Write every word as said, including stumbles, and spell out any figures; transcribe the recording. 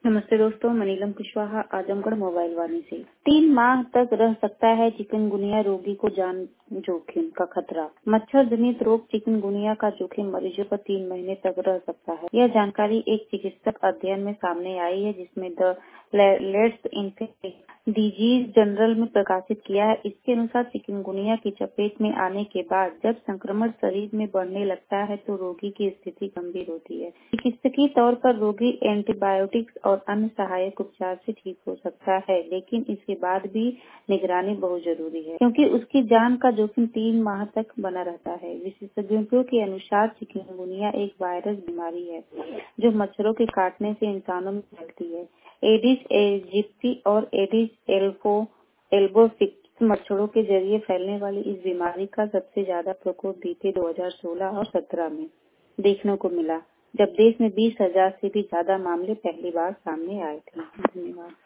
नमस्ते दोस्तों, मैं नीलम कुशवाहा आजमगढ़ मोबाइल वाणी से। तीन माह तक रह सकता है चिकनगुनिया रोगी को जान जोखिम का खतरा। मच्छर जनित रोग चिकनगुनिया का जोखिम मरीजों पर तीन महीने तक रह सकता है। यह जानकारी एक चिकित्सक अध्ययन में सामने आई है, जिसमें the Lancet infectious disease journal में प्रकाशित किया है। इसके अनुसार चिकनगुनिया की चपेट में आने के बाद जब संक्रमण शरीर में बढ़ने लगता है तो रोगी की स्थिति गंभीर होती है। चिकित्सकीय तौर पर रोगी एंटीबायोटिक्स और अन्य सहायक उपचार से ठीक हो सकता है, लेकिन इसके बाद भी निगरानी बहुत जरूरी है, क्योंकि उसकी जान का जोखिम तीन माह तक बना रहता है। विशेषज्ञों के अनुसार चिकनगुनिया एक वायरस बीमारी है जो मच्छरों के काटने से इंसानों में फैलती है। एडिस एजिप्टी और एडिस एल्फो एल्बोफिक्स मच्छरों के जरिए फैलने वाली इस बीमारी का सबसे ज्यादा प्रकोप बीते दो हज़ार सोलह और सत्रह में देखने को मिला, जब देश में बीस हजार से भी ज्यादा मामले पहली बार सामने आए थे। धन्यवाद।